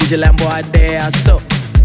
DJ Lambo out there, so.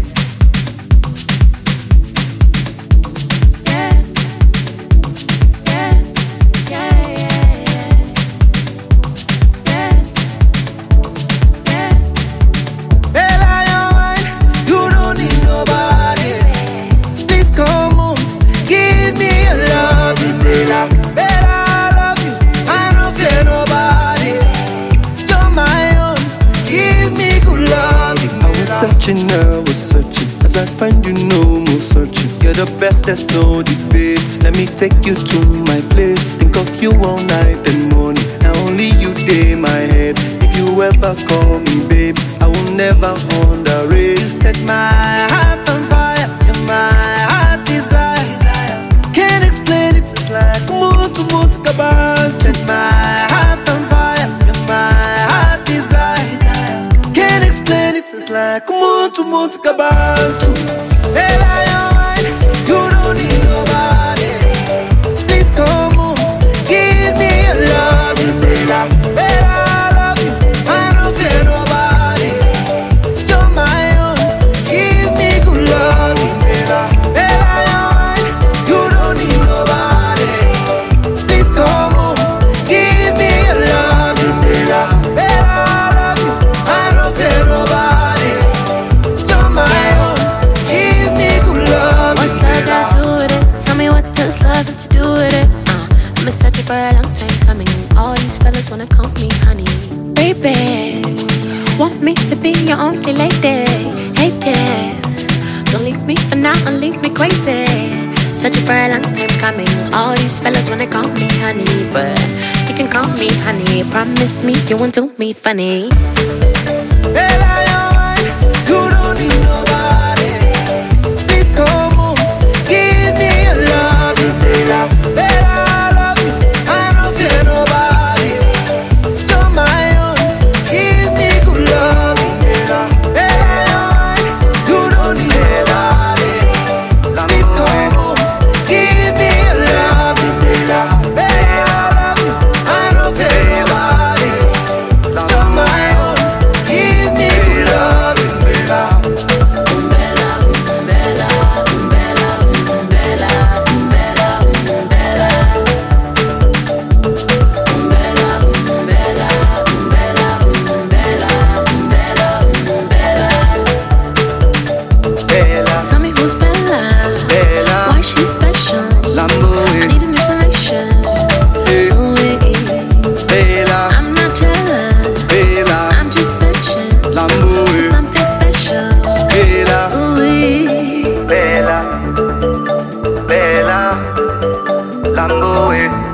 I was searching, as I find you no more searching. You're the best, there's no debate. Let me take you to my place. Think of you all night and morning. Now only you day my head. If you ever call me babe, I will never underrate. You set my heart on fire, you're my heart desire. Can't explain it, it's like moon to kabah. Set my heart on fire, you're my heart desire. Can't explain it, it's like moon to kabah. Hey, lion, you don't need nobody. Please come on, give me your love, Bella. Bella, I love you, I don't fear nobody. You're my own, give me good love, Bella. Bella, you don't need nobody. Please come on, give me your love, Bella. Bella, I love you, I don't fear nobody. You're my own, give me good love. What's love got to do with it? Tell me what does love got to do with it? I've been searching for a long time coming. All these fellas wanna call me honey. Baby, want me to be your only lady. Hey there, don't leave me for now and leave me crazy. Searching for a long time coming. All these fellas wanna call me honey, but you can call me honey. Promise me you won't do me funny. Hey, lion, you don't need nobody. Please come on, give me your love, Bella. Bella, I love you, I don't fear nobody. You're my own, give me good love, Bella. Bella, you don't need nobody. Please come on, give me your love, Bella. Bella, I love you, I don't fear nobody. You're my own, give me good love, Bella. Tell me who's Bella? Bella. Why she's special? Lambo, I need an explanation. Ooh, Bella, I'm not jealous. Bella, I'm just searching Lambo, for something special. Bella, Ooh, Bella, Bella, Lambo.